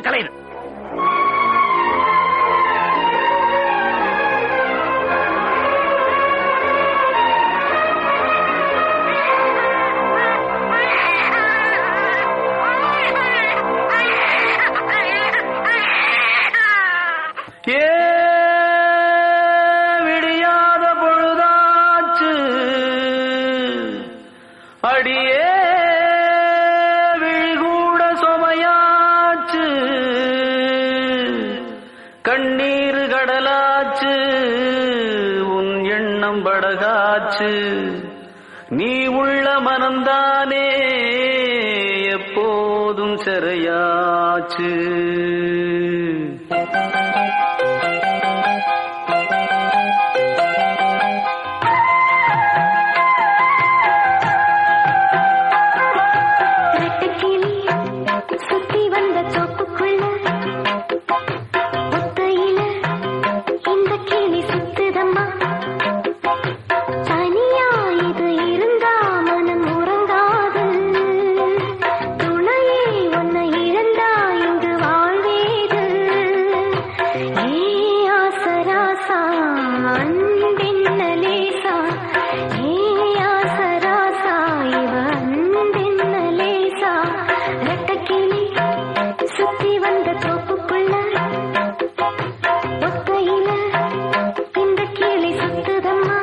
போட்டு கலையுது. விடியாத பொழுதாச்சு அடியே விழிகூட சுமையாச்சு கண்ணீர் கடலாச்சு உன் எண்ணம் படகாச்சு நீ உள்ள மனந்தானே எப்போதும் சிறையாச்சு. சுத்தி வந்த தோப்புக்குள்ள ஒத்தையில இந்த கிளி சுத்துதம்மா. தனியா இது இருந்தா மனம் உறங்காது. துணையே உன்னை இழந்தா இங்கு வாழ்வேது. ஏ ஆசராசா அன்பென்ன லேசா. ஏ ஆசராசா இவ அன்பென்ன லேசா. ரெட்டக்கிளி சுத்தி வந்த தோப்புக்குள்ள ஒத்தையில இந்த கிளி சுத்துதம்மா.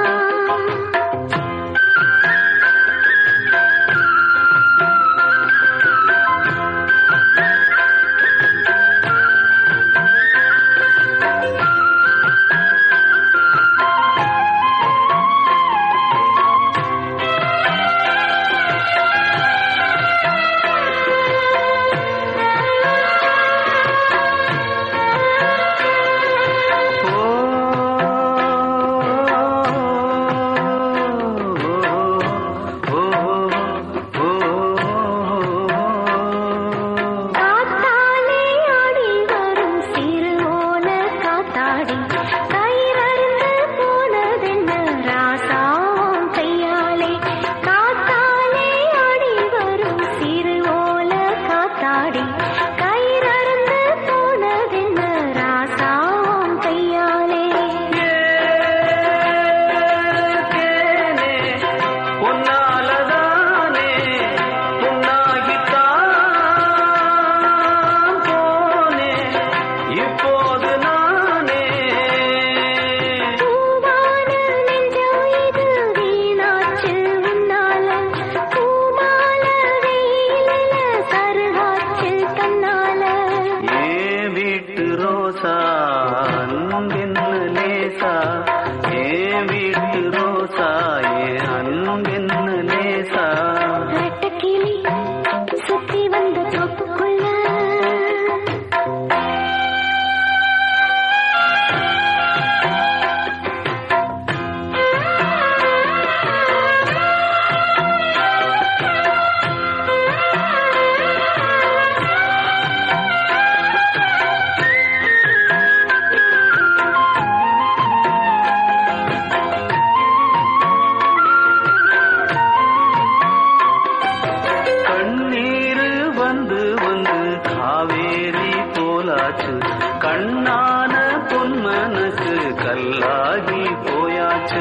கண்ணான பொன்மனசு கல்லாகி போயாச்சு.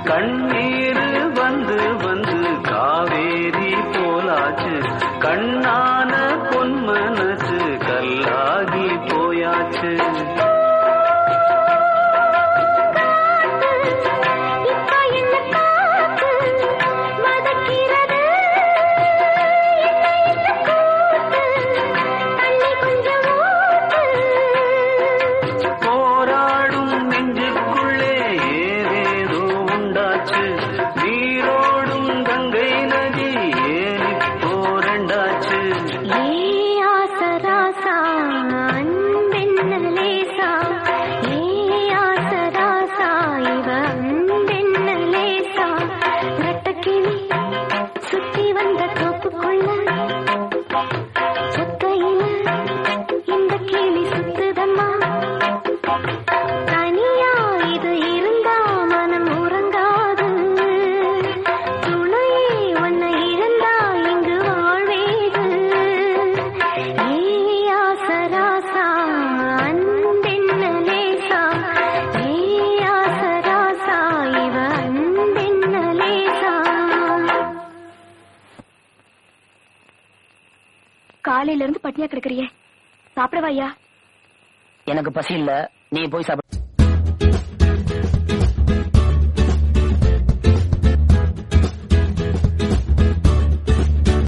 கண்ணீர் வந்து வந்து காவேரி போலாச்சு. கண்ணான பொன்மனசு கல்லாகி போயாச்சு. போராடும் நெஞ்சுக்குள்ளே ஏதேதோ உண்டாச்சு. காலையில இருந்து பட்டினியா கிடக்குறியே, சாப்பிடவாயா? எனக்கு பசி இல்ல, நீ போய் சாப்பிடு.